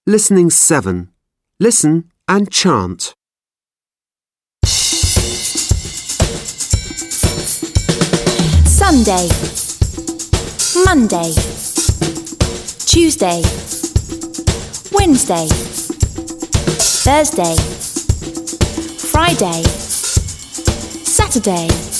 Listening 7. Listen and chant. Sunday, Monday, Tuesday, Wednesday, Thursday, Friday, Saturday.